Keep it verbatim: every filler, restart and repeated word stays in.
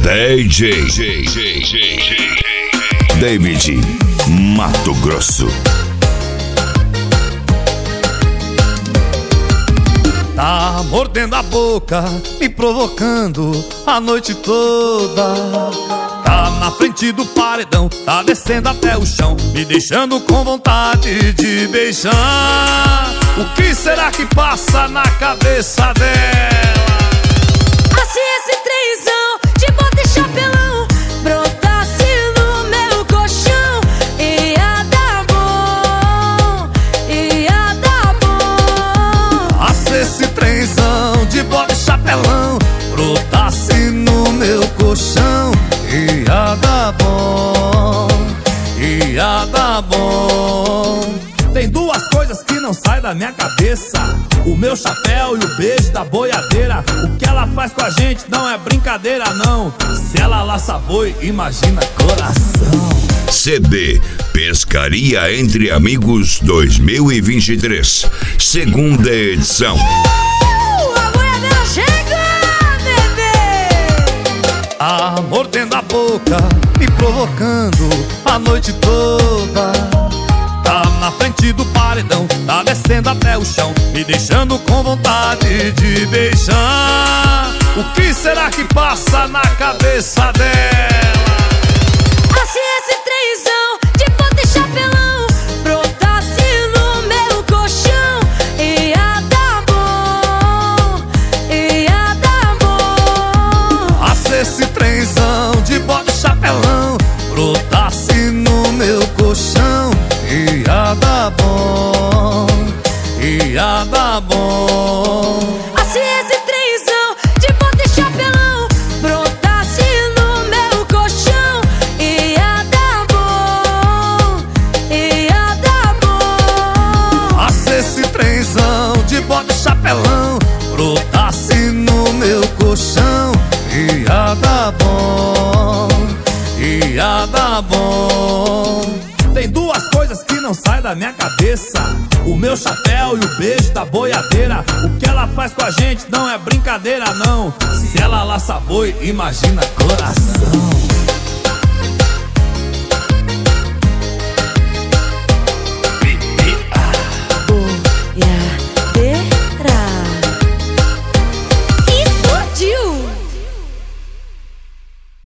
D J David Mato Grosso. Tá mordendo a boca, me provocando a noite toda. Tá na frente do paredão, tá descendo até o chão, me deixando com vontade de beijar. O que será que passa na cabeça dela? Se esse trenzão de bota e chapelão brotasse no meu colchão, ia dar bom, ia dar bom. Ah, se esse trenzão de bota e chapelão brotasse no meu colchão, ia dar bom, ia dar bom. Tem duas coisas que não saem da minha cabeça: o meu chapéu e o beijo da boiadeira. O que ela faz com a gente não é brincadeira, não. Se ela laça boi, imagina coração. C D Pescaria Entre Amigos dois mil e vinte e três, segunda edição. Uh, a boiadeira chega, bebê! Tá mordendo a boca, me provocando a noite toda. Tá na frente do paredão, tá descendo até o chão, me deixando com vontade de beijar. O que será que passa na cabeça dela? Ah, se esse trenzão de bota e chapelão brotasse no meu colchão, ia dar bom, ia dar bom. Ah, se esse trenzão de bota e chapelão brotasse no meu colchão, ia dar bom, ia dar bom. Ah, se esse trenzão de bota e chapelão brotasse no meu colchão, ia dar bom, ia dar bom. Ah, se esse trenzão de bota e chapelão brotasse no meu colchão, ia dar bom, ia dar bom. Tem duas coisas que não saem da minha cabeça: o meu chapéu e o beijo da boiadeira. O que ela faz com a gente não é brincadeira, não. Se ela laça boi, imagina coração.